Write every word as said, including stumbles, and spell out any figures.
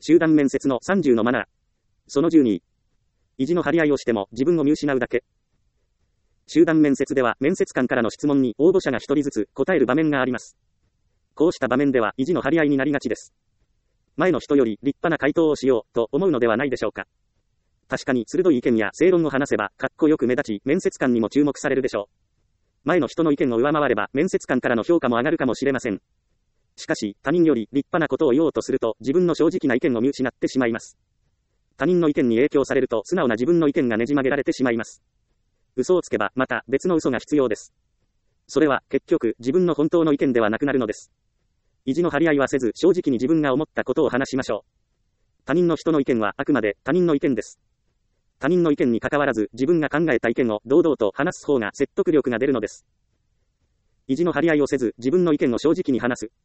集団面接のさんじゅうのマナー。そのじゅうに。意地の張り合いをしても自分を見失うだけ。集団面接では面接官からの質問に応募者が一人ずつ答える場面があります。こうした場面では意地の張り合いになりがちです。前の人より立派な回答をしようと思うのではないでしょうか。確かに鋭い意見や正論を話せばかっこよく目立ち面接官にも注目されるでしょう。前の人の意見を上回れば面接官からの評価も上がるかもしれません。しかし他人より立派なことを言おうとすると自分の正直な意見を見失ってしまいます。他人の意見に影響されると素直な自分の意見がねじ曲げられてしまいます。嘘をつけばまた別の嘘が必要です。それは結局自分の本当の意見ではなくなるのです。意地の張り合いはせず正直に自分が思ったことを話しましょう。他人の人の意見はあくまで他人の意見です。他人の意見に関わらず自分が考えた意見を堂々と話す方が説得力が出るのです。意地の張り合いをせず自分の意見を正直に話す。